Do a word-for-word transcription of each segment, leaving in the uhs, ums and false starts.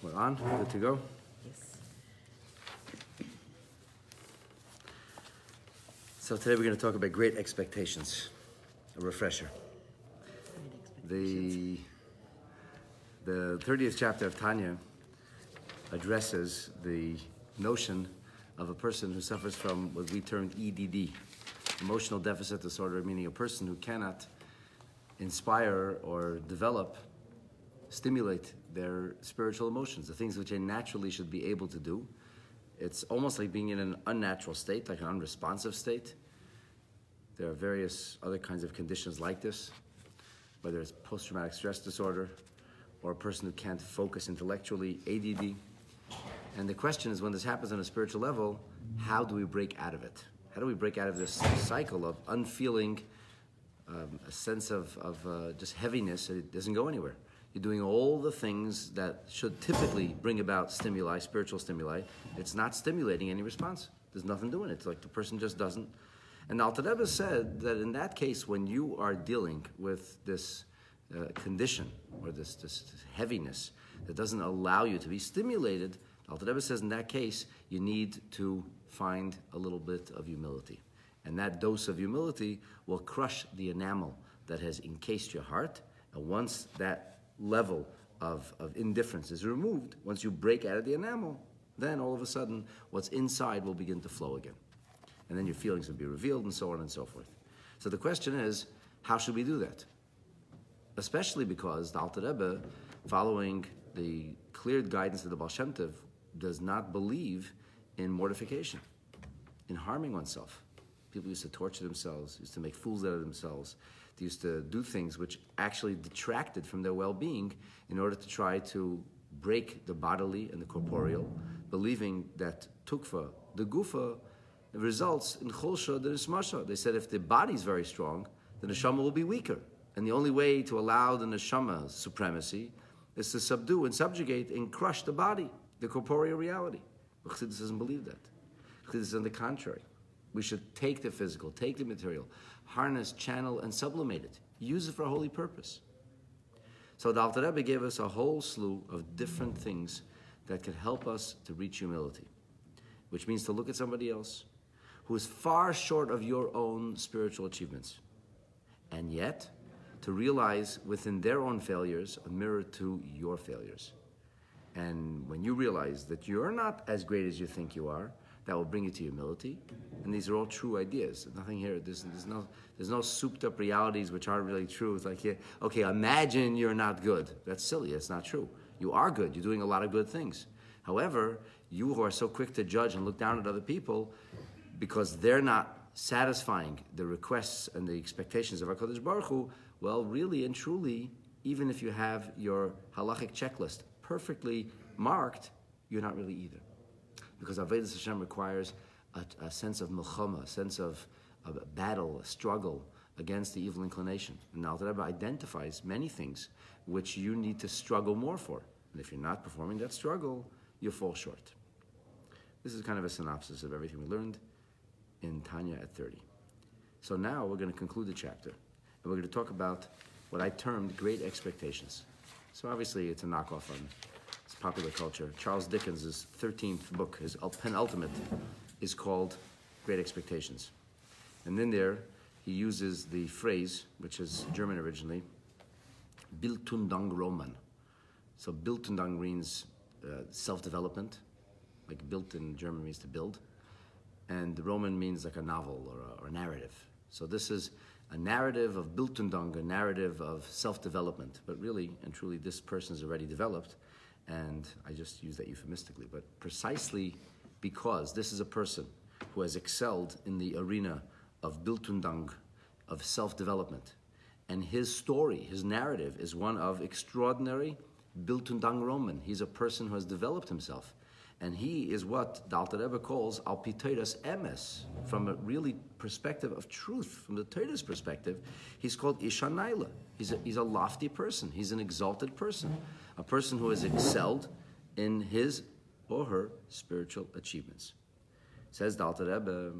We're on, good to go. Yes. So today we're going to talk about great expectations, a refresher. The the thirtieth chapter of Tanya addresses the notion of a person who suffers from what we term E D D, emotional deficit disorder, meaning a person who cannot inspire or develop, stimulate their spiritual emotions, the things which they naturally should be able to do. It's almost like being in an unnatural state, like an unresponsive state. There are various other kinds of conditions like this, whether it's post-traumatic stress disorder or a person who can't focus intellectually, A D D. And the question is, when this happens on a spiritual level, how do we break out of it? How do we break out of this cycle of unfeeling, um, a sense of, of uh, just heaviness, and it doesn't go anywhere? You're doing all the things that should typically bring about stimuli, spiritual stimuli. It's not stimulating any response. There's nothing doing it. It's like the person just doesn't. And Alter Rebbe said that in that case, when you are dealing with this uh, condition or this, this, this heaviness that doesn't allow you to be stimulated, Alter Rebbe says in that case, you need to find a little bit of humility. And that dose of humility will crush the enamel that has encased your heart. And once that level of, of indifference is removed, once you break out of the enamel, then all of a sudden what's inside will begin to flow again. And then your feelings will be revealed and so on and so forth. So the question is, how should we do that? Especially because the Alter Rebbe, following the clear guidance of the Baal Shem Tov, does not believe in mortification, in harming oneself. People used to torture themselves, used to make fools out of themselves. They used to do things which actually detracted from their well-being in order to try to break the bodily and the corporeal, believing that tukfa, the gufa, results in cholsha, the neshama. They said if the body is very strong, the neshama will be weaker. And the only way to allow the neshama's supremacy is to subdue and subjugate and crush the body, the corporeal reality. But Chassidus doesn't believe that. Chassidus is on the contrary. We should take the physical, take the material, harness, channel, and sublimate it. Use it for a holy purpose. So the Alter Rebbe gave us a whole slew of different things that could help us to reach humility, which means to look at somebody else who is far short of your own spiritual achievements, and yet to realize within their own failures a mirror to your failures. And when you realize that you're not as great as you think you are, that will bring you to humility. And these are all true ideas. There's nothing here. There's, there's no there's no souped up realities which aren't really true. It's like, yeah, okay, imagine you're not good. That's silly. That's not true. You are good. You're doing a lot of good things. However, you who are so quick to judge and look down at other people because they're not satisfying the requests and the expectations of HaKadosh Baruch Hu, well, really and truly, even if you have your halachic checklist perfectly marked, you're not really either. Because Avodas Hashem requires a, a sense of milchama, a sense of, of a battle, a struggle against the evil inclination. And Alter Rebbe identifies many things which you need to struggle more for. And if you're not performing that struggle, you fall short. This is kind of a synopsis of everything we learned in Tanya at thirty. So now we're going to conclude the chapter, and we're going to talk about what I termed great expectations. So obviously it's a knockoff on popular culture. Charles Dickens' thirteenth book, his penultimate, is called Great Expectations. And in there, he uses the phrase, which is German originally, Bildung Roman. So Bildung means uh, self-development, like built in German means to build. And the Roman means like a novel or a, or a narrative. So this is a narrative of Bildung, a narrative of self-development. But really and truly, this person is already developed. And I just use that euphemistically, but precisely because this is a person who has excelled in the arena of Bildung, of self-development. And his story, his narrative, is one of extraordinary Bildung Roman. He's a person who has developed himself. And he is what the Alter Rebbe calls al pi Toras emes, from a really perspective of truth, from the Torah's perspective. He's called Isha Naila. He's a, he's a lofty person. He's an exalted person, a person who has excelled in his or her spiritual achievements. Says the Alter Rebbe,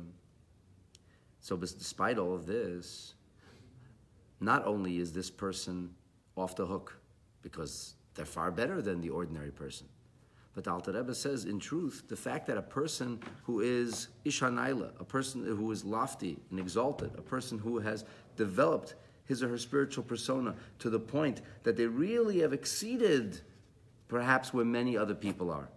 so despite all of this, not only is this person off the hook, because they're far better than the ordinary person, But the Alter Rebbe says, in truth, the fact that a person who is Ishanayla, a person who is lofty and exalted, a person who has developed his or her spiritual persona to the point that they really have exceeded perhaps where many other people are.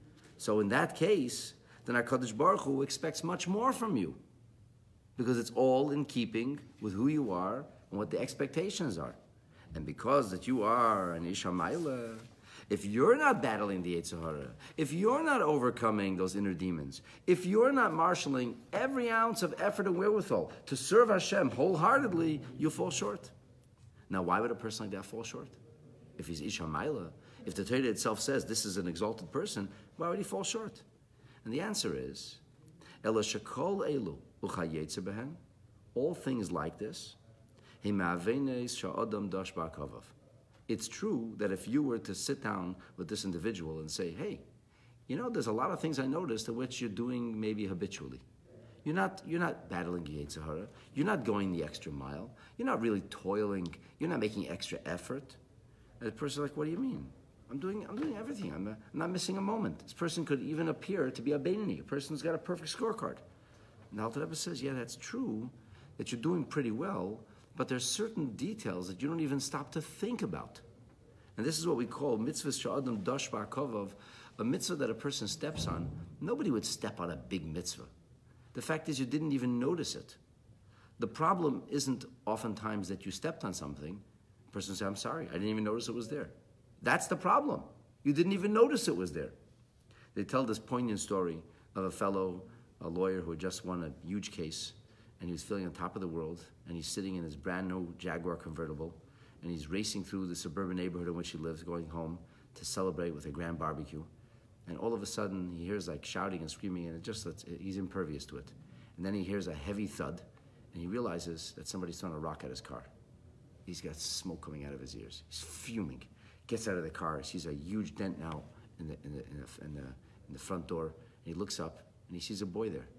So in that case, then HaKadosh Baruch Hu expects much more from you, because it's all in keeping with who you are and what the expectations are. And because that you are an Ishamayla, if you're not battling the Yetzer Hara, if you're not overcoming those inner demons, if you're not marshaling every ounce of effort and wherewithal to serve Hashem wholeheartedly, you'll fall short. Now, why would a person like that fall short? If he's Ishamayla, if the Torah itself says this is an exalted person, why would he fall short? And the answer is, Ela shekol elu uchayetze behen, all things like this, hima'avenes sha'adam dash ba'kavav. It's true that if you were to sit down with this individual and say, hey, you know, there's a lot of things I noticed in which you're doing maybe habitually. You're not, you're not battling Yetzer Hara. You're not going the extra mile. You're not really toiling. You're not making extra effort. And the person's like, what do you mean? I'm doing, I'm doing everything. I'm, a, I'm not missing a moment. This person could even appear to be a Beinoni, a person who's got a perfect scorecard. And the Alter Rebbe says, yeah, that's true, that you're doing pretty well, but there's certain details that you don't even stop to think about. And this is what we call mitzvah sha'adam dash ba'kavav, a mitzvah that a person steps on. Nobody would step on a big mitzvah. The fact is you didn't even notice it. The problem isn't oftentimes that you stepped on something. The person says, I'm sorry, I didn't even notice it was there. That's the problem. You didn't even notice it was there. They tell this poignant story of a fellow, a lawyer who had just won a huge case, and he was feeling on top of the world, and he's sitting in his brand new Jaguar convertible, and he's racing through the suburban neighborhood in which he lives, going home to celebrate with a grand barbecue. And all of a sudden, he hears like shouting and screaming, and it just he's impervious to it. And then he hears a heavy thud, and he realizes that somebody's throwing a rock at his car. He's got smoke coming out of his ears. He's fuming. Gets out of the car, sees a huge dent now in the in the in the, in the, in the front door, and he looks up, and he sees a boy there.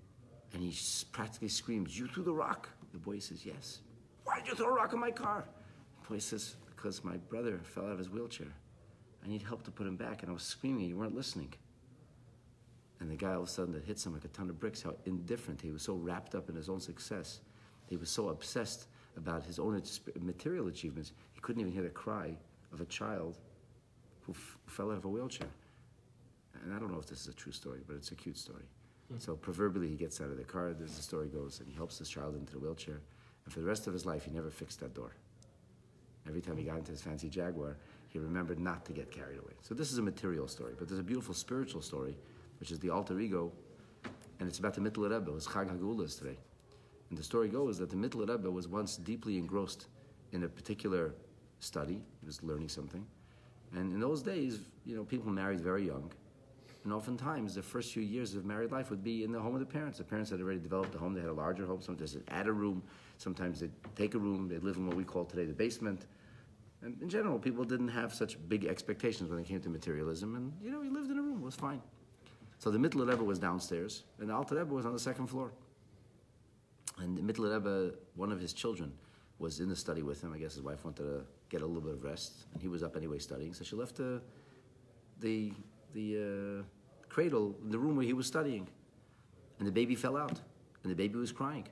And he practically screams, you threw the rock? The boy says, yes. Why did you throw a rock in my car? The boy says, because my brother fell out of his wheelchair. I need help to put him back, and I was screaming, and you weren't listening. And the guy all of a sudden, that hits him like a ton of bricks, how indifferent. He was so wrapped up in his own success. He was so obsessed about his own material achievements, he couldn't even hear the cry of a child who f- fell out of a wheelchair. And I don't know if this is a true story, but it's a cute story. So proverbially, he gets out of the car, as the story goes, and he helps this child into the wheelchair. And for the rest of his life, he never fixed that door. Every time he got into his fancy Jaguar, he remembered not to get carried away. So this is a material story, but there's a beautiful spiritual story, which is the alter ego, and it's about the Mittler Rebbe. It was Chag HaGeulah today. And the story goes that the Mittler Rebbe was once deeply engrossed in a particular study. He was learning something. And in those days, you know, people married very young. And oftentimes, the first few years of married life would be in the home of the parents. The parents had already developed a home. They had a larger home. Sometimes they'd add a room. Sometimes they'd take a room. They'd live in what we call today the basement. And in general, people didn't have such big expectations when it came to materialism. And, you know, he lived in a room. It was fine. So the Mittler Rebbe was downstairs, and the Alter Rebbe was on the second floor. And the Mittler Rebbe, one of his children, was in the study with him. I guess his wife wanted to get a little bit of rest, and he was up anyway studying. So she left the... the the uh, cradle in the room where he was studying. And the baby fell out. And the baby was crying.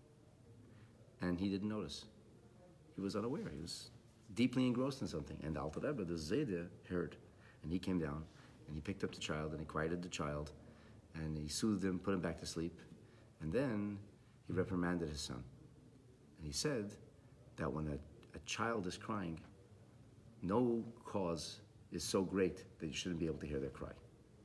And he didn't notice. He was unaware. He was deeply engrossed in something. And the Alter Rebbe, the Zayda, heard. And he came down, and he picked up the child, and he quieted the child, and he soothed him, put him back to sleep. And then he reprimanded his son. And he said that when a, a child is crying, no cause is so great that you shouldn't be able to hear their cry.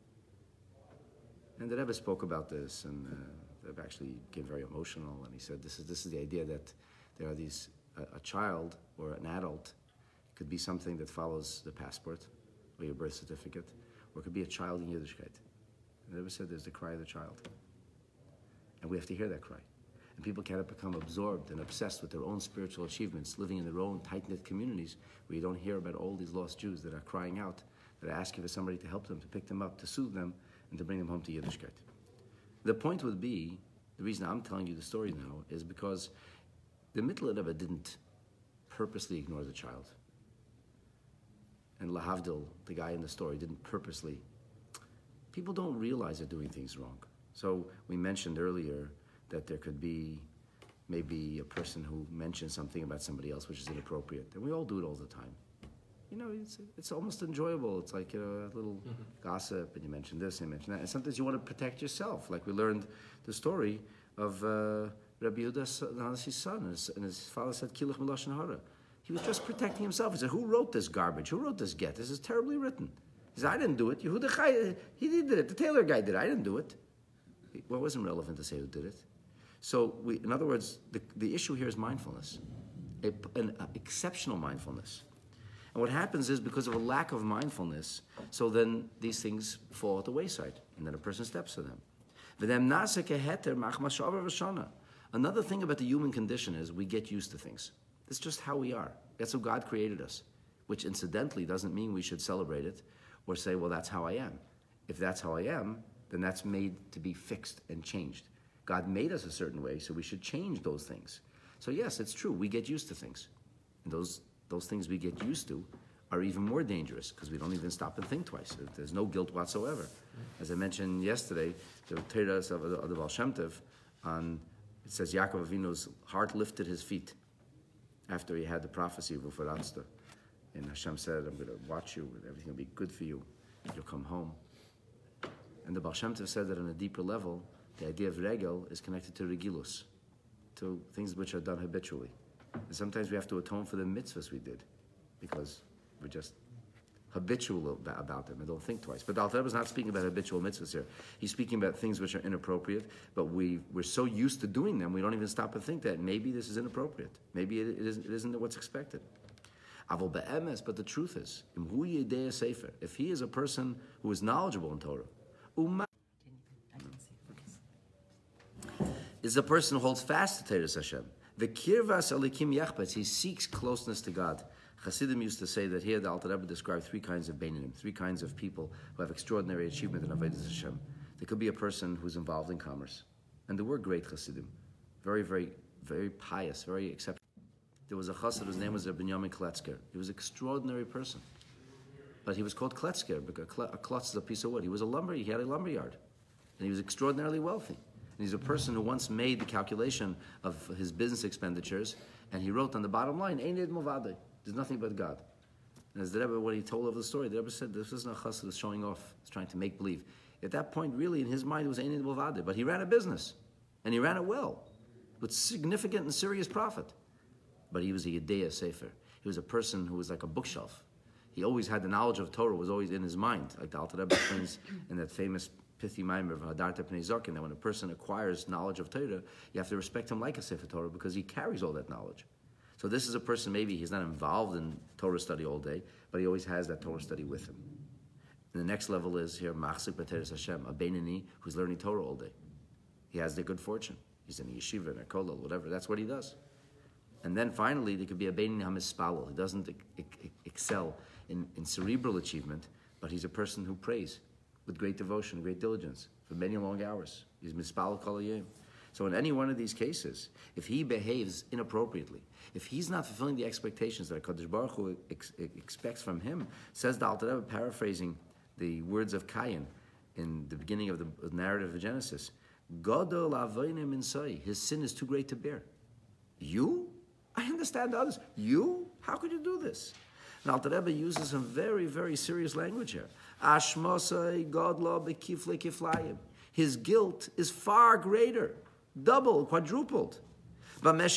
And the Rebbe spoke about this, and uh, the Rebbe actually became very emotional, and he said this is this is the idea that there are these, a, a child or an adult, it could be something that follows the passport or your birth certificate, or it could be a child in Yiddishkeit. And the Rebbe said there's the cry of the child. And we have to hear that cry. And people cannot become absorbed and obsessed with their own spiritual achievements, living in their own tight-knit communities where you don't hear about all these lost Jews that are crying out, that are asking for somebody to help them, to pick them up, to soothe them, and to bring them home to Yiddishkeit. The point would be, the reason I'm telling you the story now, is because the Mittler Rebbe didn't purposely ignore the child. and Lahavdil, the guy in the story, didn't purposely. People don't realize they're doing things wrong. So we mentioned earlier that there could be maybe a person who mentions something about somebody else which is inappropriate. And we all do it all the time. You know, it's it's almost enjoyable. It's like, you know, a little mm-hmm. gossip, and you mention this and you mention that. And sometimes you want to protect yourself. Like we learned the story of uh, Rabbi Yehuda Hanasi's son, and his, and his father said, Kiluch Miloshen Hara. He was just protecting himself. He said, who wrote this garbage? Who wrote this get? This is terribly written. He said, I didn't do it. Yehuda Chai, he did it. The tailor guy did it. I didn't do it. Well, it wasn't relevant to say who did it. So, we, in other words, the, the issue here is mindfulness, a, an uh, exceptional mindfulness. And what happens is because of a lack of mindfulness, so then these things fall at the wayside, and then a person steps to them. Another thing about the human condition is we get used to things. It's just how we are. That's how God created us, which incidentally doesn't mean we should celebrate it or say, well, that's how I am. If that's how I am, then that's made to be fixed and changed. God made us a certain way, so we should change those things. So yes, it's true, we get used to things. And those those things we get used to are even more dangerous because we don't even stop and think twice. There's no guilt whatsoever. As I mentioned yesterday, the Torah of the Baal Shem Tov, on, it says Yaakov Avinu's heart lifted his feet after he had the prophecy of Ufaratsta. And Hashem said, I'm going to watch you, and everything will be good for you. You'll come home. And the Baal Shem Tov said that on a deeper level, the idea of regel is connected to regilus, to things which are done habitually. And sometimes we have to atone for the mitzvahs we did, because we're just habitual about them and don't think twice. But the Alter Rebbe is not speaking about habitual mitzvahs here. He's speaking about things which are inappropriate, but we, we're so used to doing them, we don't even stop and think that maybe this is inappropriate. Maybe it, it, isn't, it isn't what's expected. But the truth is, if he is a person who is knowledgeable in Torah, is a person who holds fast to Teres Hashem. The kirvas alikim yachbetz, he seeks closeness to God. Chassidim used to say that here the Alter Rebbe described three kinds of beinanim, three kinds of people who have extraordinary achievement in Avodas Hashem. There could be a person who's involved in commerce, and there were great Chassidim, very, very, very pious, very exceptional. There was a Chassid whose name was Binyamin Kletzker. He was an extraordinary person, but he was called Kletzker because a klotz is a piece of wood. He was a lumber. He had a lumber yard, and he was extraordinarily wealthy. And he's a person who once made the calculation of his business expenditures, and he wrote on the bottom line, Ein ed movade. There's nothing but God. And as the Rebbe, when he told over the story, the Rebbe said, this isn't a chassid that's showing off. It's trying to make believe. At that point, really, in his mind, it was Ein ed movade. But he ran a business, and he ran it well, with significant and serious profit. But he was a Yedea Sefer. He was a person who was like a bookshelf. He always had the knowledge of Torah was always in his mind, like the Alter Rebbe explains in that famous Pithi Maimer of Hadarta Pnei Zokin, that when a person acquires knowledge of Torah, you have to respect him like a Sefer Torah because he carries all that knowledge. So this is a person, maybe he's not involved in Torah study all day, but he always has that Torah study with him. And the next level is here, Machzik B'Teres Hashem, a Beinani who's learning Torah all day. He has the good fortune. He's in a yeshiva, in a kollel, whatever. That's what he does. And then finally, there could be a Beinani HaMispalel. He doesn't e- e- excel in, in cerebral achievement, but he's a person who prays with great devotion, great diligence, for many long hours. He's mispalel kol hayom. So in any one of these cases, if he behaves inappropriately, if he's not fulfilling the expectations that HaKadosh Baruch Hu ex- expects from him, says the Alter Rebbe, paraphrasing the words of Cain in the beginning of the narrative of Genesis, Gadol avonim insai, his sin is too great to bear. You? I understand others. You? How could you do this? And Alter Rebbe uses some very, very serious language here. Ashmosai godlo bekifle kiflayim. His guilt is far greater, double, quadrupled. What do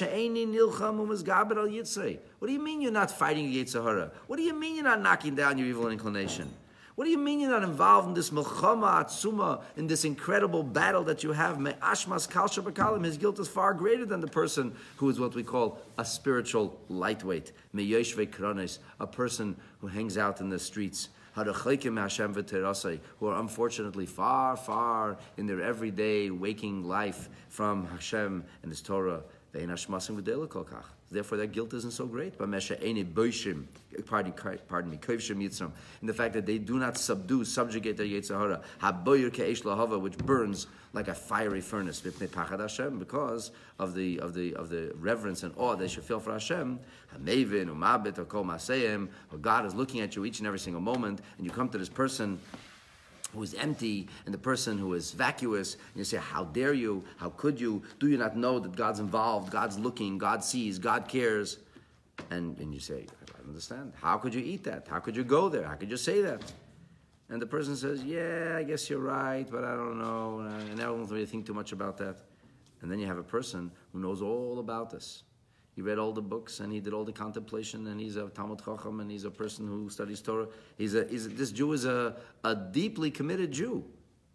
you mean you're not fighting Yetzer Hara? What do you mean you're not knocking down your evil inclination? What do you mean you're not involved in this milchama atzuma, in this incredible battle that you have? Ashmas kalsha b'kalim. His guilt is far greater than the person who is what we call a spiritual lightweight. Meyoshvei kronis, a person who hangs out in the streets. Who are unfortunately far, far in their everyday waking life from Hashem and His Torah. There's therefore their guilt isn't so great. But Mesha Eine Boishim, pardon, pardon me, Kovshim Yitzram, in the fact that they do not subdue, subjugate their Yetzer Hara, Haboyer Ke'esh Lahava, which burns like a fiery furnace, Vipnei Pachad Hashem, because of the of the of the reverence and awe they should feel for Hashem. Hamevin Umabit or Kol Maseim, or God is looking at you each and every single moment, and you come to this person who is empty and the person who is vacuous, and you say, how dare you, how could you, do you not know that God's involved, God's looking, God sees, God cares? And, and you say, I don't understand. How could you eat that? How could you go there? How could you say that? And the person says, yeah, I guess you're right, but I don't know, and I don't really think too much about that. And then you have a person who knows all about this. He read all the books, and he did all the contemplation, and he's a Talmud Chacham, and he's a person who studies Torah. He's a, he's a, this Jew is a, a deeply committed Jew.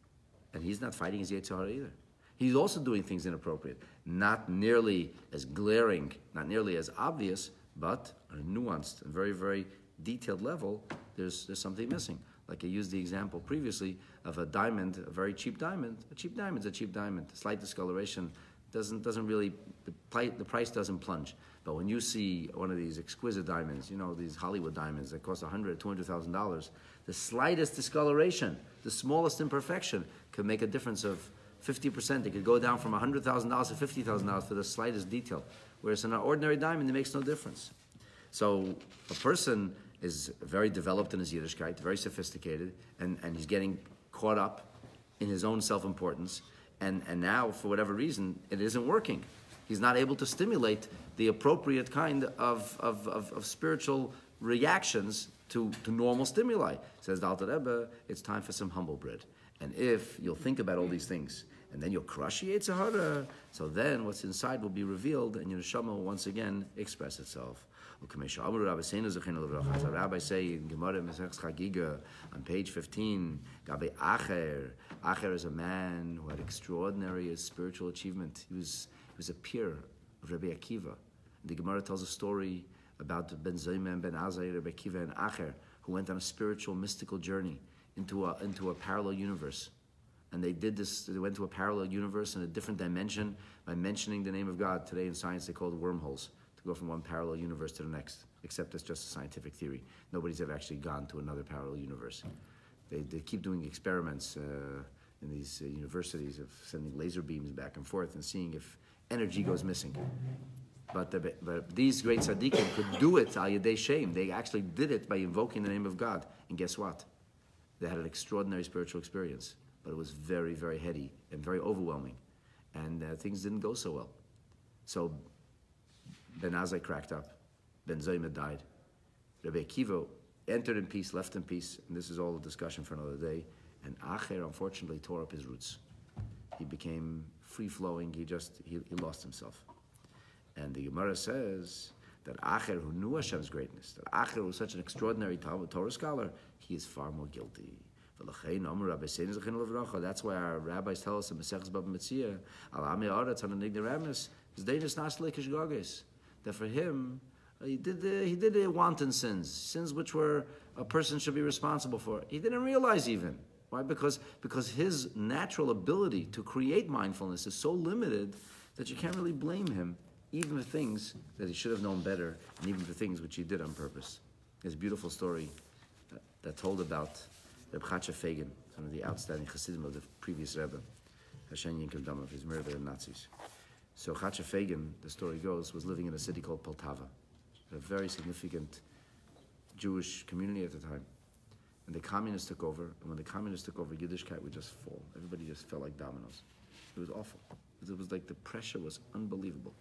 And he's not fighting his Yetzer Hara either. He's also doing things inappropriate. Not nearly as glaring, not nearly as obvious, but on a nuanced and very, very detailed level, there's, there's something missing. Like I used the example previously of a diamond, a very cheap diamond. A cheap diamond's a cheap diamond. Slight discoloration doesn't doesn't really, the, pri- the price doesn't plunge. But when you see one of these exquisite diamonds, you know, these Hollywood diamonds that cost one hundred thousand dollars, two hundred thousand dollars, the slightest discoloration, the smallest imperfection could make a difference of fifty percent. It could go down from one hundred thousand dollars to fifty thousand dollars for the slightest detail. Whereas in an ordinary diamond, it makes no difference. So a person is very developed in his Yiddishkeit, very sophisticated, and, and he's getting caught up in his own self-importance. And, and now, for whatever reason, it isn't working. He's not able to stimulate the appropriate kind of, of, of, of spiritual reactions to, to normal stimuli. Says the Alter Rebbe, it's time for some humble bread. And if you'll think about all these things, and then you'll crush the Yetzer Hara, so then what's inside will be revealed, and your neshama will once again express itself. As the rabbis say in Gemara Masechus Chagiga on page fifteen, Gabe Acher. Acher is a man who had extraordinary spiritual achievement. He was he was a peer of Rabbi Akiva. The Gemara tells a story about Ben Zayma and Ben Azai, Rabbi Akiva and Acher, who went on a spiritual, mystical journey into a into a parallel universe. And they did this, they went to a parallel universe in a different dimension by mentioning the name of God. Today in science they call it wormholes, to go from one parallel universe to the next, except it's just a scientific theory. Nobody's ever actually gone to another parallel universe. They, they keep doing experiments uh, in these uh, universities of sending laser beams back and forth and seeing if energy goes missing. But, the, but these great tzaddikim could do it al yedei shem. They actually did it by invoking the name of God. And guess what? They had an extraordinary spiritual experience. But it was very, very heady and very overwhelming. And uh, things didn't go so well. So Ben Azai cracked up. Ben Zayma died. Rabbi Akiva entered in peace, left in peace, and this is all a discussion for another day. And Acher, unfortunately, tore up his roots. He became free-flowing. He just, he, he lost himself. And the Gemara says that Acher, who knew Hashem's greatness, that Acher was such an extraordinary Torah scholar, he is far more guilty. That's why our rabbis tell us in Masechus Bava Metzia, that for him, he did the, he did the wanton sins, sins which were a person should be responsible for. He didn't realize even. Why? Because because his natural ability to create mindfulness is so limited that you can't really blame him, even for things that he should have known better, and even for things which he did on purpose. There's a beautiful story that, that told about Reb Chatzah Fagin, one of the outstanding Chassidim of the previous Rebbe, Hashem Yinkel Dama, of his murder in Nazis. So Chatzah Fagin, the story goes, was living in a city called Poltava, a very significant Jewish community at the time. And the communists took over, and when the communists took over, Yiddishkeit would just fall. Everybody just fell like dominoes. It was awful. It was like the pressure was unbelievable.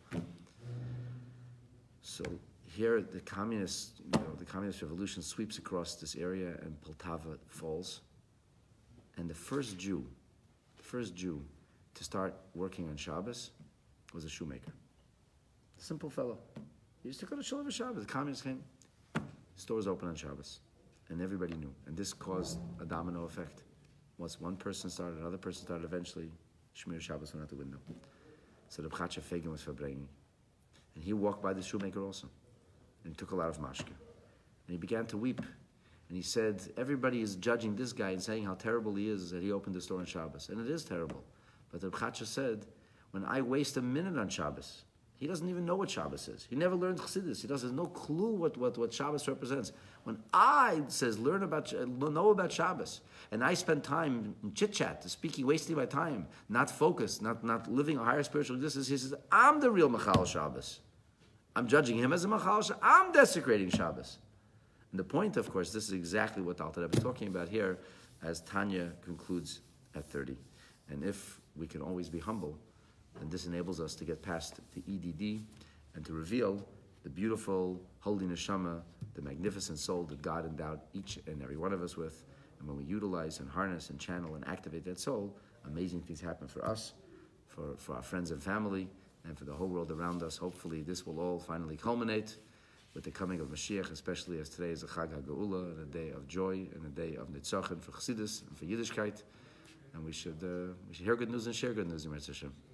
So here, the communist, you know, the communist revolution sweeps across this area, and Poltava falls. And the first Jew, the first Jew to start working on Shabbos was a shoemaker. A simple fellow. He used to go to Shul Shabbos. The communists came. Stores open on Shabbos, and everybody knew. And this caused a domino effect. Once one person started, another person started. Eventually, Shmir Shabbos went out the window. So the Chatzah Fagin was verbrengen, and he walked by the shoemaker also. And he took a lot of mashke. And he began to weep. And he said, everybody is judging this guy and saying how terrible he is that he opened the store on Shabbos. And it is terrible. But the Chatzah said, when I waste a minute on Shabbos, He doesn't even know what Shabbos is. He never learned Chassidus. He doesn't have no clue what, what, what Shabbos represents. When I says learn about, know about Shabbos, and I spend time in chit-chat, speaking, wasting my time, not focused, not, not living a higher spiritual existence, he says, I'm the real Machal Shabbos. I'm judging him as a Machal Shabbos. I'm desecrating Shabbos. And the point, of course, this is exactly what Alter Rebbe is talking about here, as Tanya concludes at thirty. And if we can always be humble, and this enables us to get past the E D D and to reveal the beautiful, holy neshama, the magnificent soul that God endowed each and every one of us with. And when we utilize and harness and channel and activate that soul, amazing things happen for us, for, for our friends and family, and for the whole world around us. Hopefully this will all finally culminate with the coming of Mashiach, especially as today is a Chag HaGeula, and a day of joy, and a day of Nitzachon for Chassidus and for Yiddishkeit. And we should, uh, we should hear good news and share good news in Mitzvah Hashem.